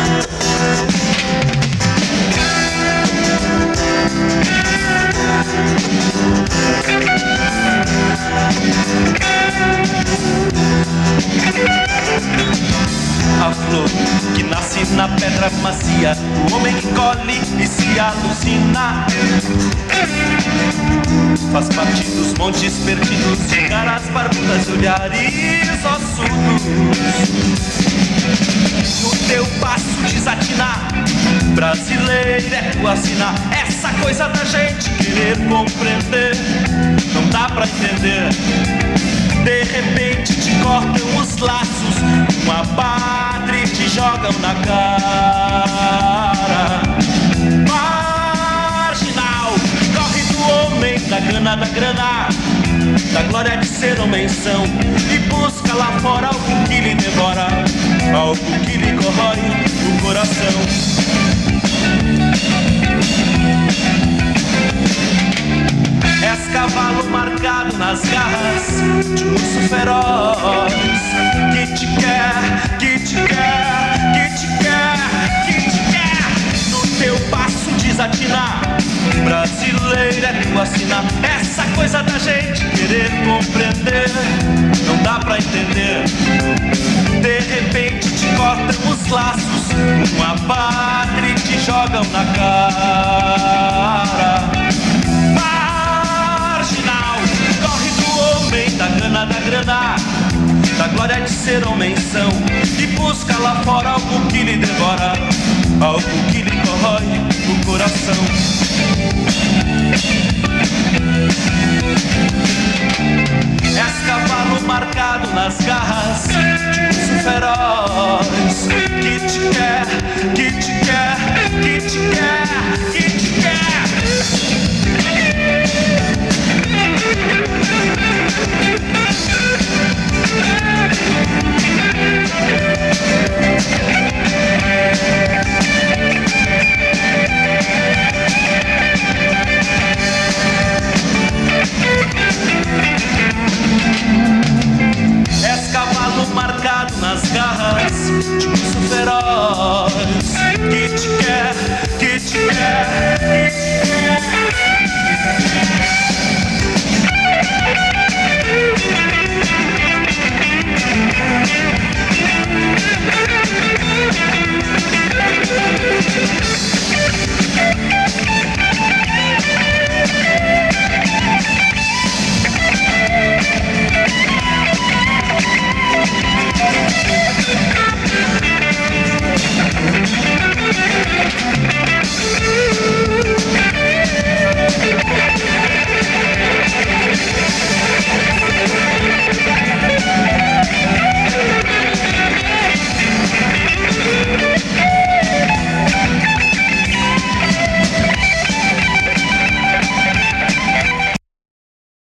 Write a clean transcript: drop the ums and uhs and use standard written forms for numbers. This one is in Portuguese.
A flor que nasce na pedra macia, o homem que colhe e se alucina. Faz parte dos montes perdidos, de caras barbudas e olhares ossudos. No teu passo desatinar, brasileiro é tua sina. Essa coisa da gente querer compreender, não dá pra entender. De repente te cortam os laços, uma pátria e te jogam na cara. Marginal, corre do homem, da grana, da glória de ser homem-são, e busca lá fora algo que lhe devora, algo que lhe corrói o coração. És cavalo marcado nas garras de um urso feroz que te quer, que te quer, que te quer, que te quer. No teu passo desatinar, brasileiro é tua sina. Essa coisa da gente querer compreender, não dá pra entender. De repente te cortam os laços, uma pátria e te jogam na cara. Corre do homem, da grana, da glória de ser homem-são, e busca lá fora algo que lhe devora, algo que lhe corrói o coração. És cavalo marcado nas garras de um urso feroz que te quer, que te quer, que te quer, que te quer. És cavalo marcado nas garras de um urso feroz que te quer, que te quer, que te quer.